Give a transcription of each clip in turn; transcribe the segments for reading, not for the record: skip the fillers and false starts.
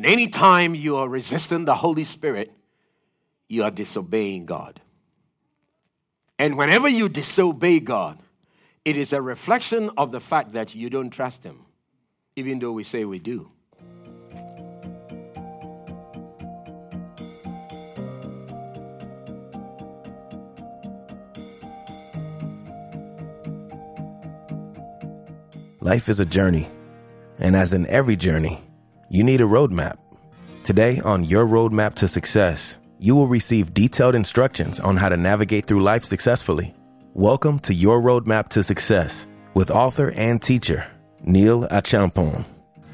And anytime you are resisting the Holy Spirit, you are disobeying God. And whenever you disobey God, it is a reflection of the fact that you don't trust Him, even though we say we do. Life is a journey, and as in every journey, you need a roadmap. Today on Your Roadmap to Success, you will receive detailed instructions on how to navigate through life successfully. Welcome to Your Roadmap to Success with author and teacher, Neil Achampong.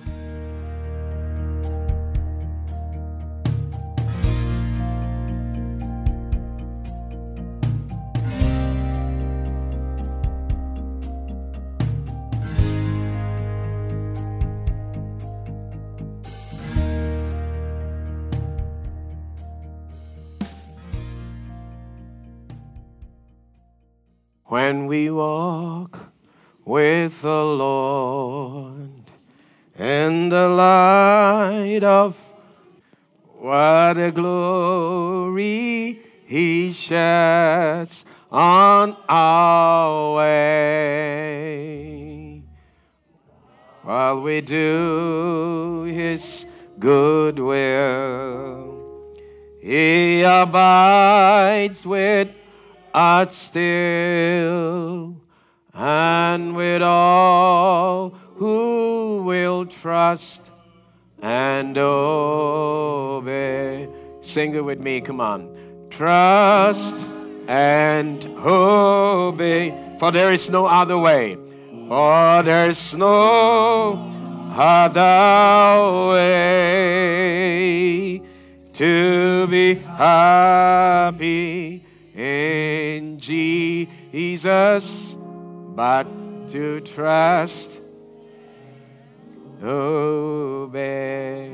When we walk with the Lord in the light of what a glory He sheds on our way, while we do His good will, He abides with art still, and with all who will trust and obey. Sing it with me, come on. Trust and obey, for there is no other way. For there's no other way to be happy in Jesus, but to trust, obey.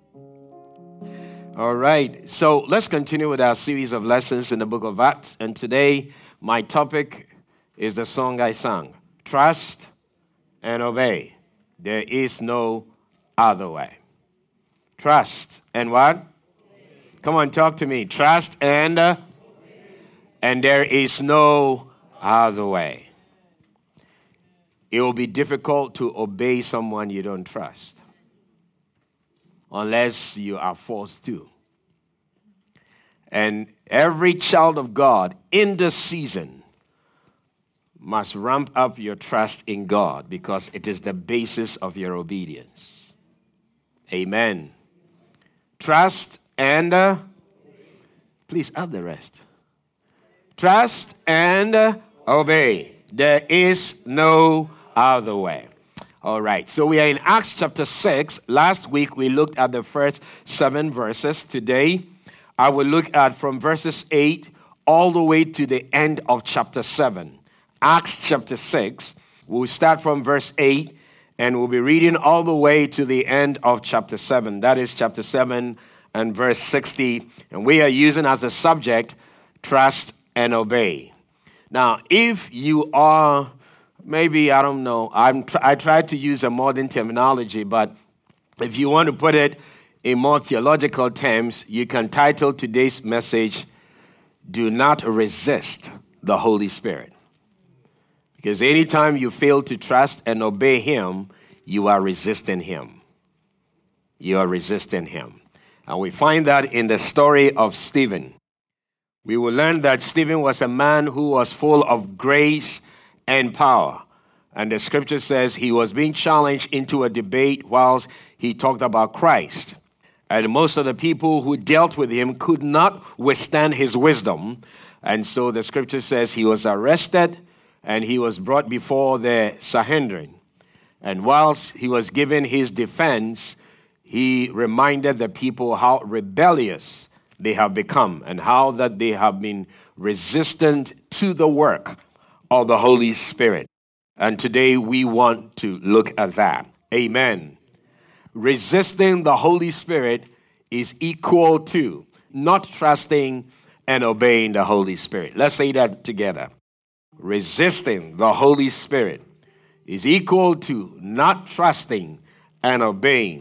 All right, so let's continue with our series of lessons in the book of Acts. And today, my topic is the song I sang, Trust and Obey. There is no other way. Trust and what? Come on, talk to me. Trust and there is no other way. It will be difficult to obey someone you don't trust, unless you are forced to. And every child of God in this season must ramp up your trust in God, because it is the basis of your obedience. Amen. Trust and please add the rest. Trust and obey. There is no other way. All right. So we are in Acts chapter 6. Last week we looked at the first 7 verses. Today I will look at from verses 8 all the way to the end of chapter 7. Acts chapter 6. We'll start from verse 8 and we'll be reading all the way to the end of chapter 7. That is chapter 7 and verse 60. And we are using as a subject, trust and obey. Now, if you are, maybe, I don't know, I tried to use a modern terminology, but if you want to put it in more theological terms, you can title today's message, Do Not Resist the Holy Spirit. Because anytime you fail to trust and obey Him, you are resisting Him. You are resisting Him. And we find that in the story of Stephen. We will learn that Stephen was a man who was full of grace and power. And the scripture says he was being challenged into a debate whilst he talked about Christ. And most of the people who dealt with him could not withstand his wisdom. And so the scripture says he was arrested and he was brought before the Sanhedrin. And whilst he was giving his defense, he reminded the people how rebellious they have become and how that they have been resistant to the work of the Holy Spirit. And today we want to look at that. Amen. Resisting the Holy Spirit is equal to not trusting and obeying the Holy Spirit. Let's say that together. Resisting the Holy Spirit is equal to not trusting and obeying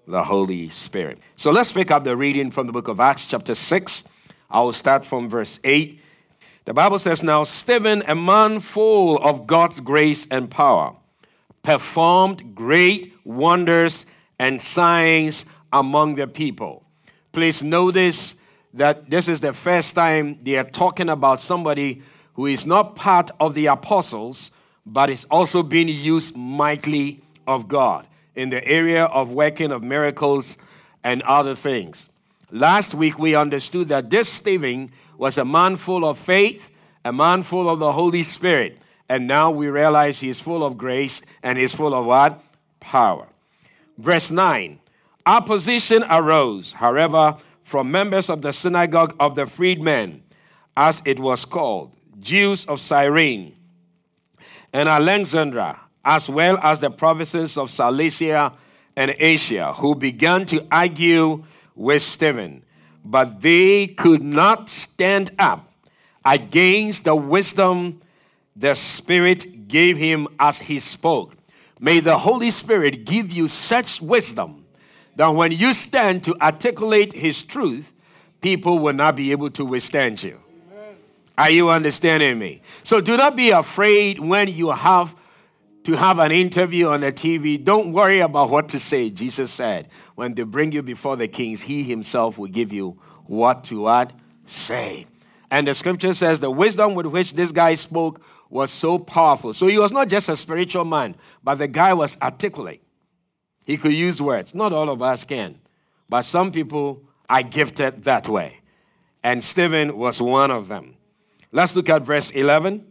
the Holy Spirit. So let's pick up the reading from the book of Acts chapter 6. I will start from verse 8. The Bible says, "Now Stephen, a man full of God's grace and power, performed great wonders and signs among the people." Please notice that this is the first time they are talking about somebody who is not part of the apostles, but is also being used mightily of God in the area of working of miracles and other things. Last week we understood that this Stephen was a man full of faith, a man full of the Holy Spirit. And now we realize he is full of grace and he's full of what? Power. Verse 9. Opposition arose, however, from members of the synagogue of the freedmen, as it was called, Jews of Cyrene and Alexandria, as well as the provinces of Cilicia and Asia, who began to argue with Stephen. But they could not stand up against the wisdom the Spirit gave him as he spoke. May the Holy Spirit give you such wisdom that when you stand to articulate his truth, people will not be able to withstand you. Amen. Are you understanding me? So do not be afraid when you have to have an interview on the TV. Don't worry about what to say. Jesus said, when they bring you before the kings, he himself will give you what to say. And the scripture says the wisdom with which this guy spoke was so powerful. So he was not just a spiritual man, but the guy was articulate. He could use words. Not all of us can, but some people are gifted that way. And Stephen was one of them. Let's look at verse 11.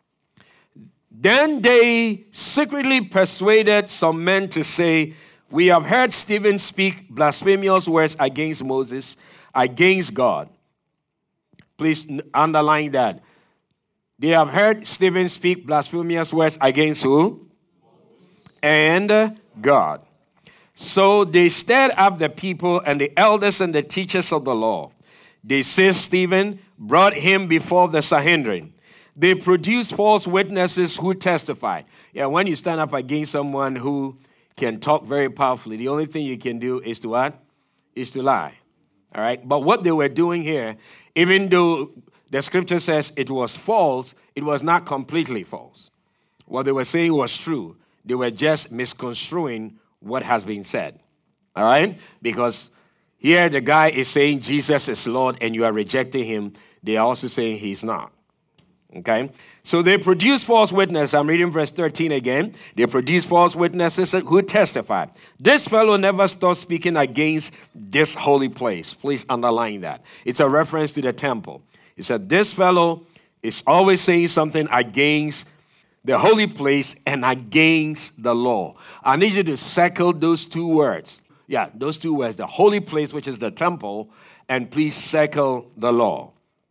Then they secretly persuaded some men to say, "We have heard Stephen speak blasphemous words against Moses, against God." Please underline that. They have heard Stephen speak blasphemous words against who? And God. So they stirred up the people and the elders and the teachers of the law. They seized Stephen, brought him before the Sanhedrin. They produced false witnesses who testified. Yeah, when you stand up against someone who can talk very powerfully, the only thing you can do is to what? Is to lie. All right? But what they were doing here, even though the scripture says it was false, it was not completely false. What they were saying was true. They were just misconstruing what has been said. All right? Because here the guy is saying Jesus is Lord and you are rejecting him. They are also saying he's not. Okay? So they produced false witnesses. I'm reading verse 13 again. They produced false witnesses who testified. This fellow never stopped speaking against this holy place. Please underline that. It's a reference to the temple. He said, this fellow is always saying something against the holy place and against the law. I need you to circle those two words. Yeah, those two words, the holy place, which is the temple, and please circle the law.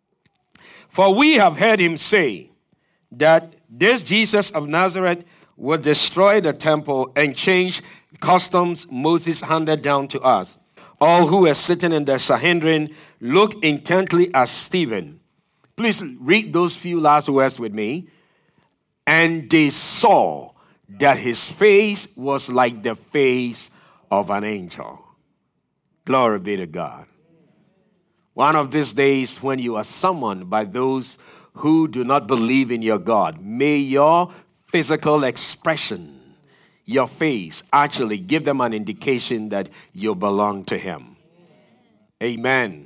For we have heard him say that this Jesus of Nazareth will destroy the temple and change customs Moses handed down to us. All who were sitting in the Sanhedrin looked intently at Stephen. Please read those few last words with me. And they saw that his face was like the face of an angel. Glory be to God. One of these days when you are summoned by those who do not believe in your God, may your physical expression, your face, actually give them an indication that you belong to him. Amen.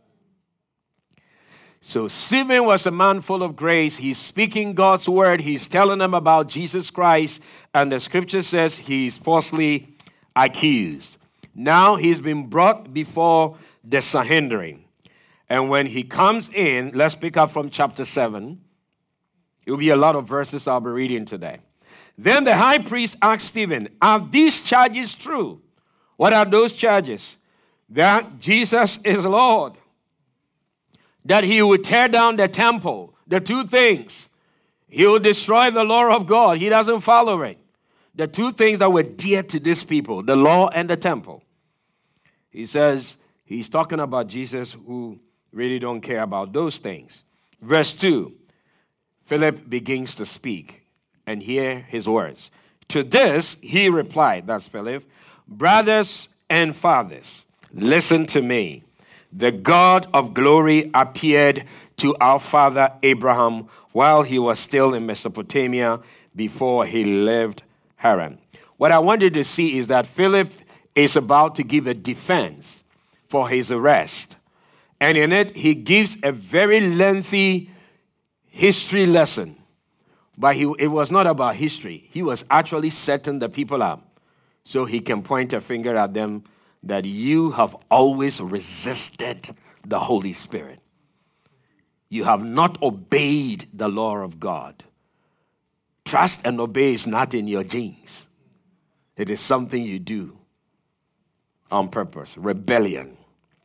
So Stephen was a man full of grace. He's speaking God's word. He's telling them about Jesus Christ. And the scripture says he's falsely accused. Now he's been brought before the Sanhedrin. And when he comes in, let's pick up from chapter 7. It will be a lot of verses I'll be reading today. Then the high priest asked Stephen, are these charges true? What are those charges? That Jesus is Lord. That he would tear down the temple. The two things. He will destroy the law of God. He doesn't follow it. The two things that were dear to these people, the law and the temple. He says, he's talking about Jesus who really don't care about those things. Verse 2, Philip begins to speak and hear his words. To this, he replied, that's Philip, brothers and fathers, listen to me. The God of glory appeared to our father Abraham while he was still in Mesopotamia before he left Haran. What I wanted to see is that Philip is about to give a defense for his arrest. And in it, he gives a very lengthy history lesson. But it was not about history. He was actually setting the people up so he can point a finger at them that you have always resisted the Holy Spirit. You have not obeyed the law of God. Trust and obey is not in your genes. It is something you do on purpose. Rebellion.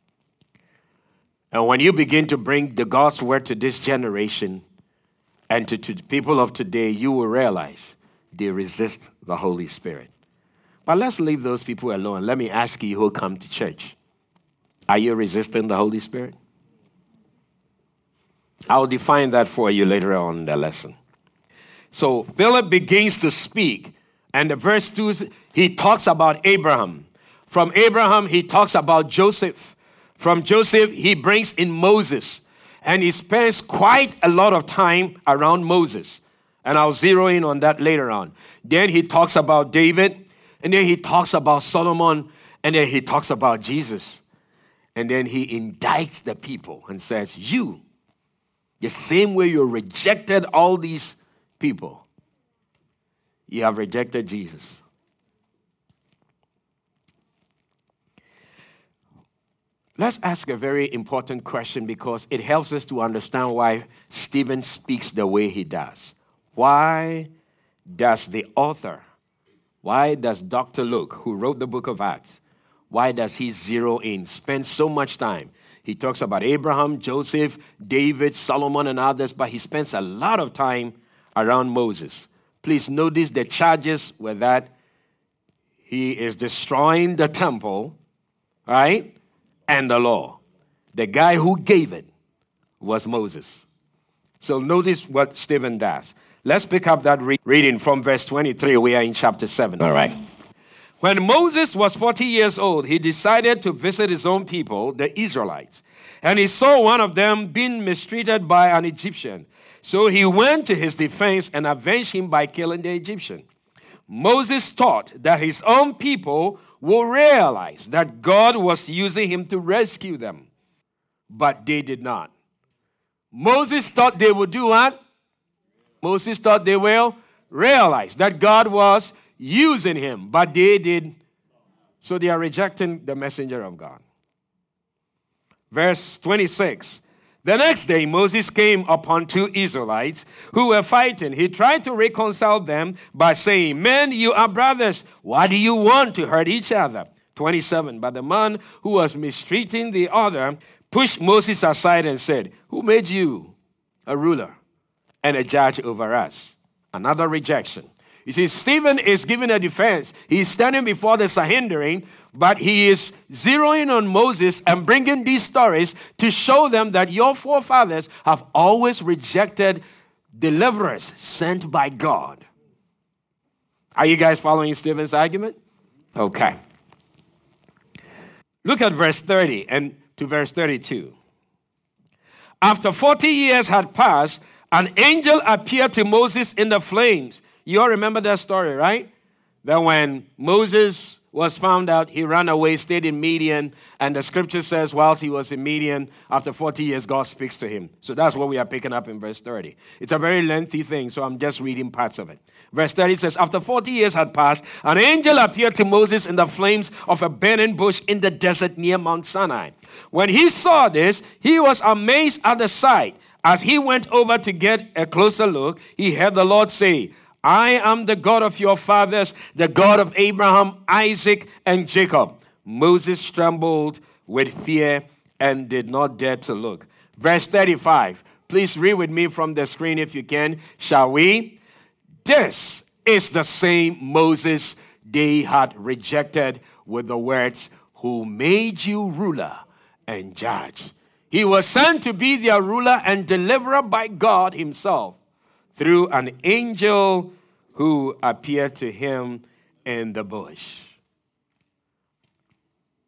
And when you begin to bring the God's word to this generation and to people of today, you will realize they resist the Holy Spirit. But let's leave those people alone. Let me ask you who come to church. Are you resisting the Holy Spirit? I'll define that for you later on in the lesson. So Philip begins to speak. And the verse 2, he talks about Abraham. From Abraham, he talks about Joseph. From Joseph, he brings in Moses. And he spends quite a lot of time around Moses. And I'll zero in on that later on. Then he talks about David. And then he talks about Solomon. And then he talks about Jesus. And then he indicts the people and says, you, the same way you rejected all these people, you have rejected Jesus. Let's ask a very important question because it helps us to understand why Stephen speaks the way he does. Why does Dr. Luke, who wrote the book of Acts, why does he zero in, spend so much time? He talks about Abraham, Joseph, David, Solomon, and others, but he spends a lot of time around Moses. Please notice the charges were that he is destroying the temple, right? And the law. The guy who gave it was Moses. So notice what Stephen does. Let's pick up that reading from verse 23. We are in chapter 7. All right. When Moses was 40 years old, he decided to visit his own people, the Israelites. And he saw one of them being mistreated by an Egyptian. So he went to his defense and avenged him by killing the Egyptian. Moses thought that his own people will realize that God was using him to rescue them. But they did not. Moses thought they would do what? Moses thought they will realize that God was using him, but they did. So they are rejecting the messenger of God. Verse 26. The next day, Moses came upon two Israelites who were fighting. He tried to reconcile them by saying, men, you are brothers. Why do you want to hurt each other? 27. But the man who was mistreating the other pushed Moses aside and said, who made you a ruler and a judge over us? Another rejection. You see, Stephen is giving a defense. He's standing before the Sanhedrin, but he is zeroing on Moses and bringing these stories to show them that your forefathers have always rejected deliverers sent by God. Are you guys following Stephen's argument? Okay. Look at verse 30 and to verse 32. After 40 years had passed, an angel appeared to Moses in the flames. You all remember that story, right? That when Moses was found out, he ran away, stayed in Midian, and the scripture says whilst he was in Midian, after 40 years, God speaks to him. So that's what we are picking up in verse 30. It's a very lengthy thing, so I'm just reading parts of it. Verse 30 says, after 40 years had passed, an angel appeared to Moses in the flames of a burning bush in the desert near Mount Sinai. When he saw this, he was amazed at the sight. As he went over to get a closer look, he heard the Lord say, I am the God of your fathers, the God of Abraham, Isaac, and Jacob. Moses trembled with fear and did not dare to look. Verse 35. Please read with me from the screen if you can. Shall we? This is the same Moses they had rejected with the words, who made you ruler and judge. He was sent to be their ruler and deliverer by God himself, through an angel who appeared to him in the bush.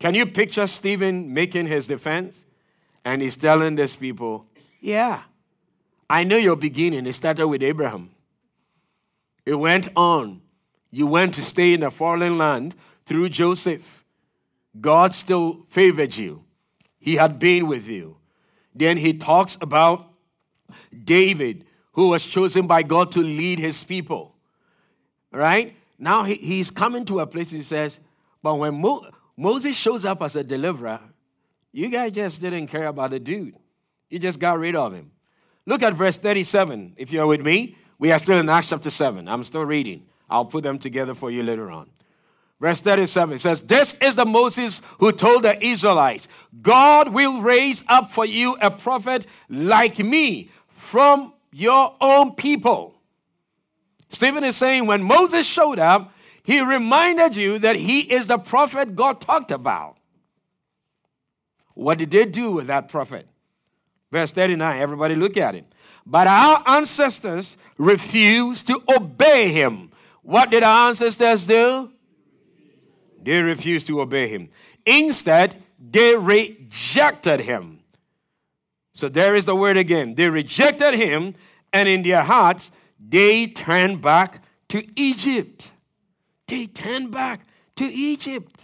Can you picture Stephen making his defense? And he's telling these people, yeah, I know your beginning. It started with Abraham. It went on. You went to stay in a foreign land through Joseph. God still favored you. He had been with you. Then he talks about David, who was chosen by God to lead his people. Right? Now he's coming to a place, he says, but when Moses shows up as a deliverer, you guys just didn't care about the dude. You just got rid of him. Look at verse 37. If you're with me, we are still in Acts chapter 7. I'm still reading. I'll put them together for you later on. Verse 37 says, this is the Moses who told the Israelites, God will raise up for you a prophet like me from your own people. Stephen is saying when Moses showed up, he reminded you that he is the prophet God talked about. What did they do with that prophet? Verse 39, everybody look at it. But our ancestors refused to obey him. What did our ancestors do? They refused to obey him. Instead, they rejected him. So there is the word again. They rejected him, and in their hearts, they turned back to Egypt. They turned back to Egypt.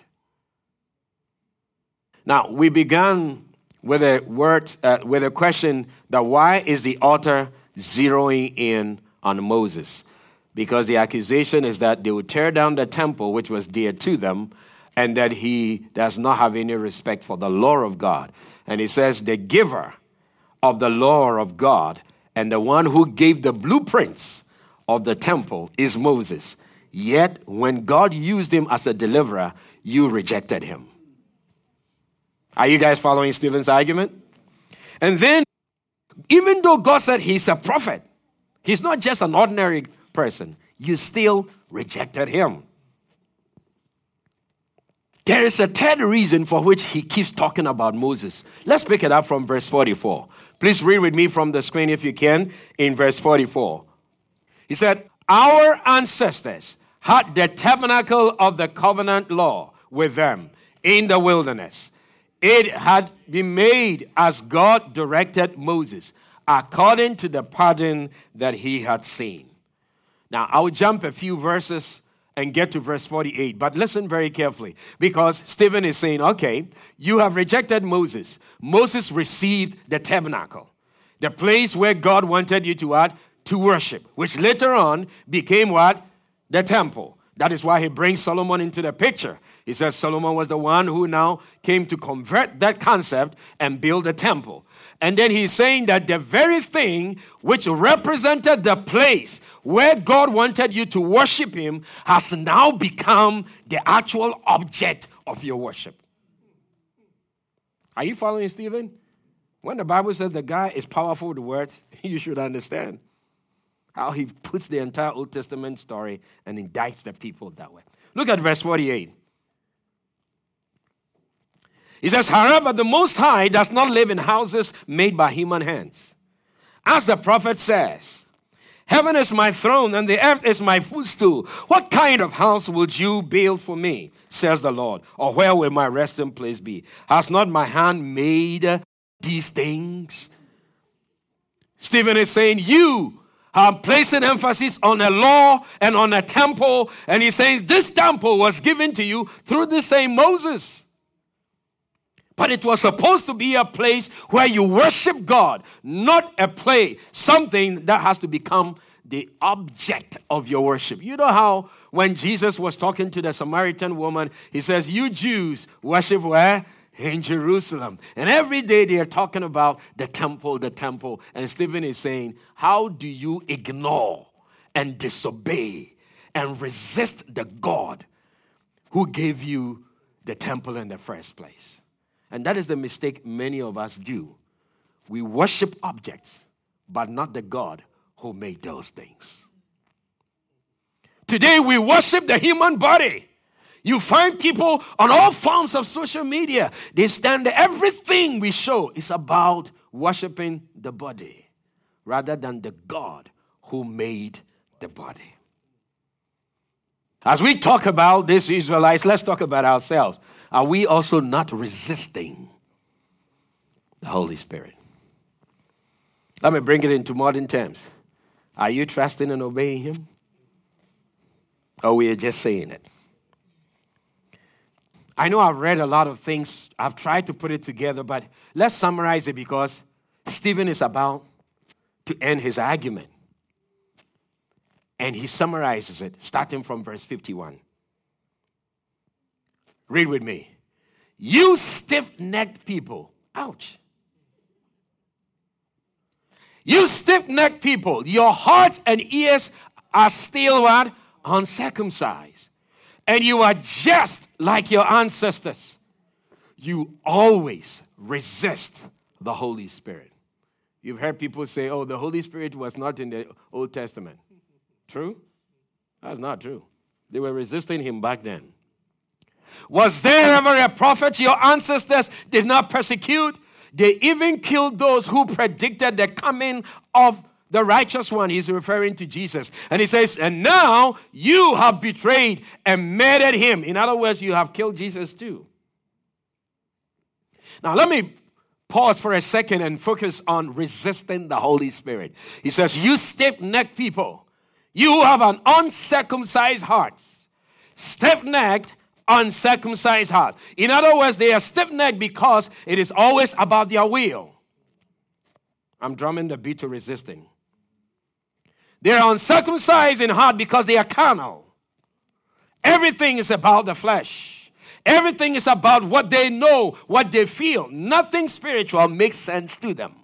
Now, we began with a question that why is the author zeroing in on Moses? Because the accusation is that they would tear down the temple, which was dear to them, and that he does not have any respect for the law of God. And he says the giver of the law of God and the one who gave the blueprints of the temple is Moses. Yet, when God used him as a deliverer, you rejected him. Are you guys following Stephen's argument? And then, even though God said he's a prophet, he's not just an ordinary person, you still rejected him. There is a third reason for which he keeps talking about Moses. Let's pick it up from verse 44. Please read with me from the screen if you can, in verse 44. He said, our ancestors had the tabernacle of the covenant law with them in the wilderness. It had been made as God directed Moses, according to the pattern that he had seen. Now, I'll jump a few verses and get to verse 48, but listen very carefully, because Stephen is saying, okay, you have rejected Moses. Moses received the tabernacle, the place where God wanted you to what? To worship, which later on became what? The temple. That is why he brings Solomon into the picture. He says Solomon was the one who now came to convert that concept and build a temple. And then he's saying that the very thing which represented the place where God wanted you to worship him has now become the actual object of your worship. Are you following, Stephen? When the Bible says the guy is powerful with words, you should understand how he puts the entire Old Testament story and indicts the people that way. Look at verse 48. He says, however, the Most High does not live in houses made by human hands. As the prophet says, heaven is my throne and the earth is my footstool. What kind of house would you build for me, says the Lord? Or where will my resting place be? Has not my hand made these things? Stephen is saying, you are placing emphasis on a law and on a temple. And he says, this temple was given to you through the same Moses. But it was supposed to be a place where you worship God, not a place, something that has to become the object of your worship. You know how when Jesus was talking to the Samaritan woman, he says, you Jews worship where? In Jerusalem. And every day they are talking about the temple. And Stephen is saying, how do you ignore and disobey and resist the God who gave you the temple in the first place? And that is the mistake many of us do. We worship objects, but not the God who made those things. Today, we worship the human body. You find people on all forms of social media. They stand there. Everything we show is about worshiping the body rather than the God who made the body. As we talk about these Israelites, let's talk about ourselves. are we also not resisting the Holy Spirit? Let me bring it into modern terms. Are you trusting and obeying him? Or we are just saying it? I know I've read a lot of things. I've tried to put it together, but let's summarize it because Stephen is about to end his argument. And he summarizes it, starting from verse 51. Read with me. You stiff-necked people. Ouch. You stiff-necked people, your hearts and ears are still what? Uncircumcised. And you are just like your ancestors. You always resist the Holy Spirit. You've heard people say, oh, the Holy Spirit was not in the Old Testament. True? That's not true. They were resisting him back then. Was there ever a prophet your ancestors did not persecute? They even killed those who predicted the coming of the righteous one. He's referring to Jesus. And he says, and now you have betrayed and murdered him. In other words, you have killed Jesus too. Now, let me pause for a second and focus on resisting the Holy Spirit. He says, you stiff-necked people, you have an uncircumcised heart. Stiff-necked, uncircumcised heart. In other words, they are stiff-necked because it is always about their will. I'm drumming the beat to resisting. They are uncircumcised in heart because they are carnal. Everything is about the flesh. Everything is about what they know, what they feel. Nothing spiritual makes sense to them.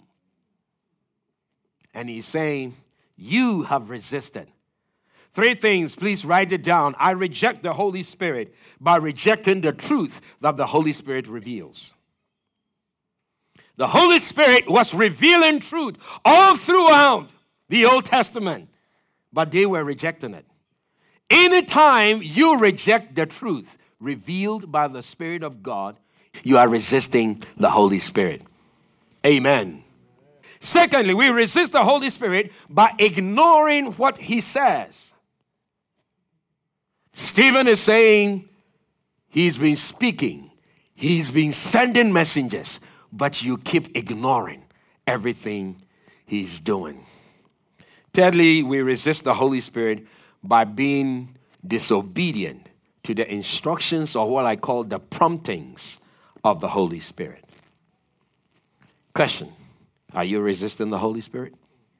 And he's saying, you have resisted. 3 things, please write it down. I reject the Holy Spirit by rejecting the truth that the Holy Spirit reveals. The Holy Spirit was revealing truth all throughout the Old Testament, but they were rejecting it. Anytime you reject the truth revealed by the Spirit of God, you are resisting the Holy Spirit. Amen. Secondly, we resist the Holy Spirit by ignoring what he says. Stephen is saying he's been speaking, he's been sending messengers, but you keep ignoring everything he's doing. Thirdly, we resist the Holy Spirit by being disobedient to the instructions or what I call the promptings of the Holy Spirit. Question, are you resisting the Holy Spirit?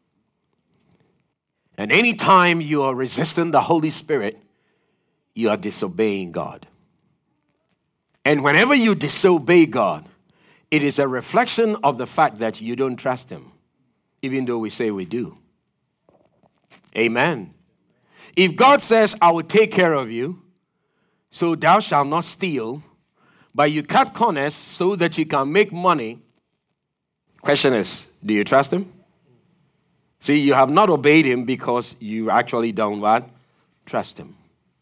And anytime you are resisting the Holy Spirit, you are disobeying God. And whenever you disobey God, it is a reflection of the fact that you don't trust him, even though we say we do. Amen. If God says, I will take care of you, so thou shalt not steal, but you cut corners so that you can make money, question is, do you trust him? See, you have not obeyed him because you actually don't what? Trust him.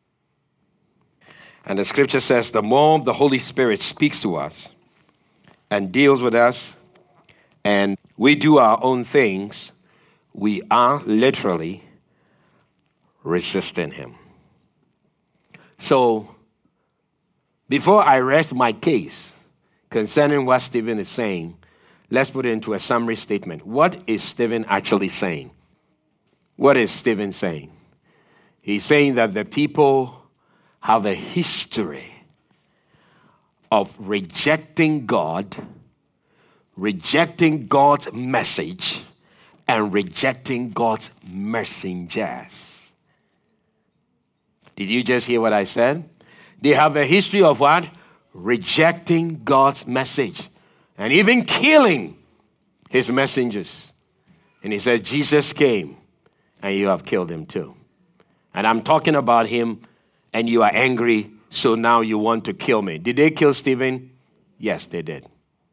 And the scripture says the more the Holy Spirit speaks to us and deals with us and we do our own things, we are literally resisting him. So, before I rest my case concerning what Stephen is saying, let's put it into a summary statement. What is Stephen actually saying? What is Stephen saying? He's saying that the people have a history of rejecting God, rejecting God's message, and rejecting God's messengers. Did you just hear what I said? They have a history of what? Rejecting God's message and even killing his messengers. And he said, Jesus came and you have killed him too. And I'm talking about him and you are angry, so now you want to kill me. Did they kill Stephen? Yes, they did.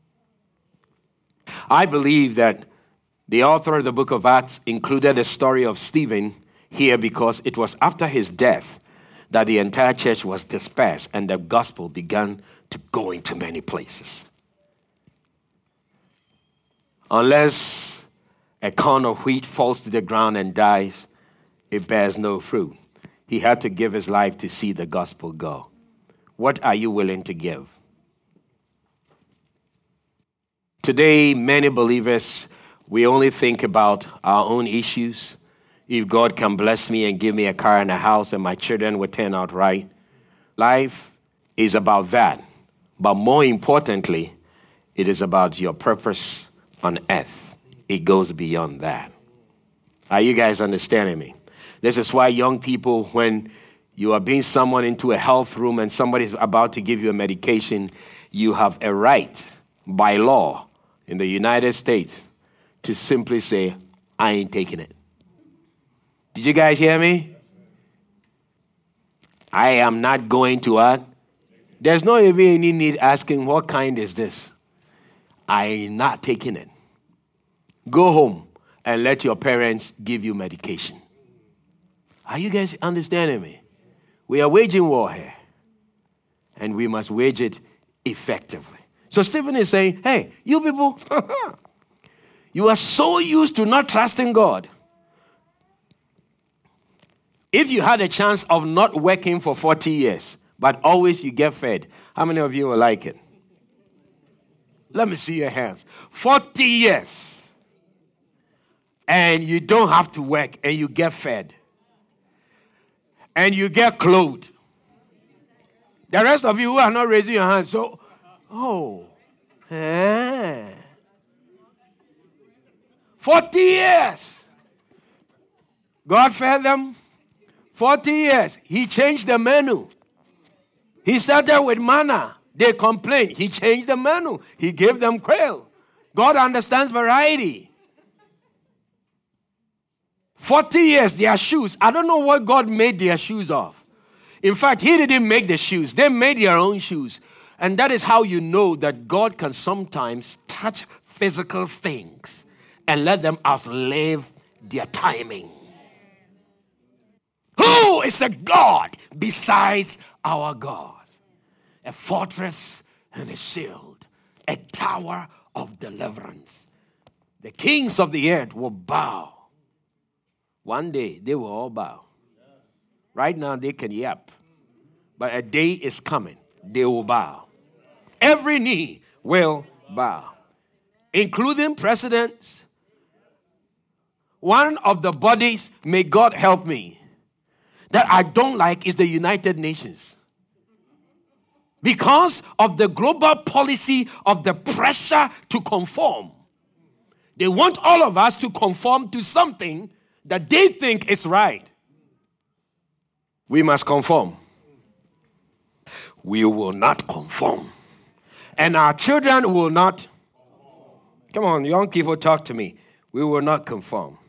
I believe that the author of the book of Acts included the story of Stephen here because it was after his death that the entire church was dispersed and the gospel began to go into many places. Unless a corn of wheat falls to the ground and dies, it bears no fruit. He had to give his life to see the gospel go. What are you willing to give? Today, many believers, we only think about our own issues. If God can bless me and give me a car and a house and my children will turn out right. Life is about that. But more importantly, it is about your purpose on earth. It goes beyond that. Are you guys understanding me? This is why young people, when you are being summoned into a health room and somebody's about to give you a medication, you have a right by law in the United States to simply say, I ain't taking it. Did you guys hear me? I am not going to what? There's not even any need asking, what kind is this? I am not taking it. Go home and let your parents give you medication. Are you guys understanding me? We are waging war here, and we must wage it effectively. So Stephen is saying, hey, you people, you are so used to not trusting God. If you had a chance of not working for 40 years, but always you get fed, how many of you will like it? Let me see your hands. 40 years, and you don't have to work, and you get fed, and you get clothed. The rest of you who are not raising your hands, so, 40 years. God fed them. 40 years. He changed the menu. He started with manna. They complained. He changed the menu. He gave them quail. God understands variety. 40 years, their shoes. I don't know what God made their shoes of. In fact, He didn't make the shoes. They made their own shoes. And that is how you know that God can sometimes touch physical things and let them outlive their timing. Who is a God besides our God? A fortress and a shield, a tower of deliverance. The kings of the earth will bow. One day, they will all bow. Right now, they can yap. But a day is coming, they will bow. Every knee will bow, including presidents. One of the bodies, may God help me, that I don't like is the United Nations. Because of the global policy of the pressure to conform. They want all of us to conform to something that they think is right. We must conform. We will not conform. And our children will not. Come on, young people, talk to me. We will not conform.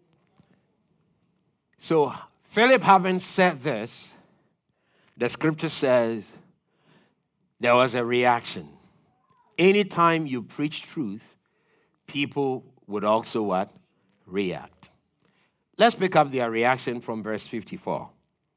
So, Philip, having said this, the scripture says there was a reaction. Anytime you preach truth, people would also what? React. Let's pick up their reaction from verse 54.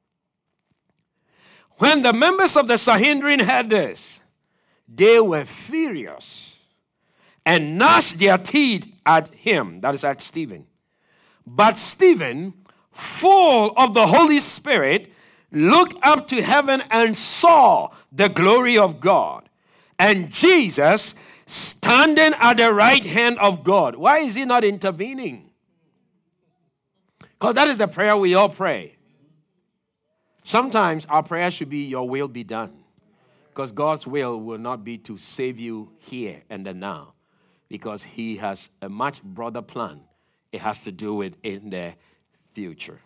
When the members of the Sanhedrin heard this, they were furious and gnashed their teeth at him, that is at Stephen. But Stephen, full of the Holy Spirit, looked up to heaven and saw the glory of God, and Jesus standing at the right hand of God. Why is he not intervening? Because that is the prayer we all pray. Sometimes our prayer should be, your will be done. Because God's will not be to save you here and the now. Because He has a much broader plan. It has to do with in the future.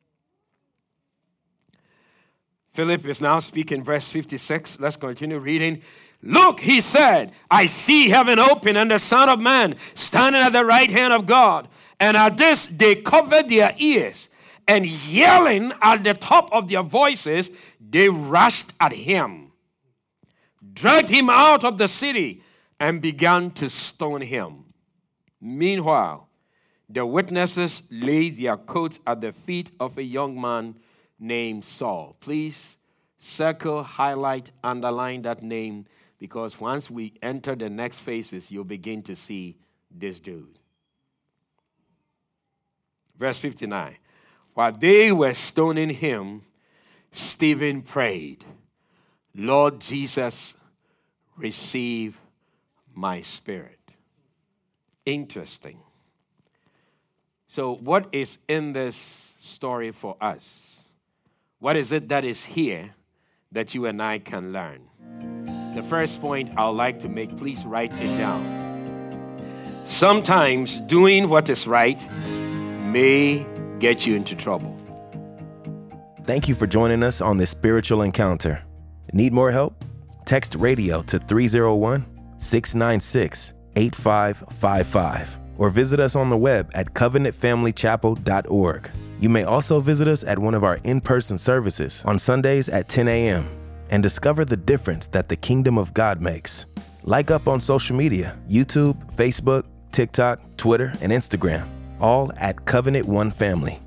Philip is now speaking, verse 56. Let's continue reading. Look, he said, I see heaven open and the Son of Man standing at the right hand of God. And at this, they covered their ears. And yelling at the top of their voices, they rushed at him, dragged him out of the city, and began to stone him. Meanwhile, the witnesses laid their coats at the feet of a young man named Saul. Please circle, highlight, underline that name, because once we enter the next phases, you'll begin to see this dude. Verse 59. While they were stoning him, Stephen prayed, Lord Jesus, receive my spirit. Interesting. So what is in this story for us? What is it that is here that you and I can learn? The first point I would like to make, please write it down. Sometimes doing what is right may get you into trouble. Thank you for joining us on this spiritual encounter. Need more help? Text radio to 301-696-8555 or visit us on the web at covenantfamilychapel.org. You may also visit us at one of our in-person services on Sundays at 10 a.m. and discover the difference that the kingdom of God makes. Like up on social media, YouTube, Facebook, TikTok, Twitter, and Instagram, all at Covenant One Family.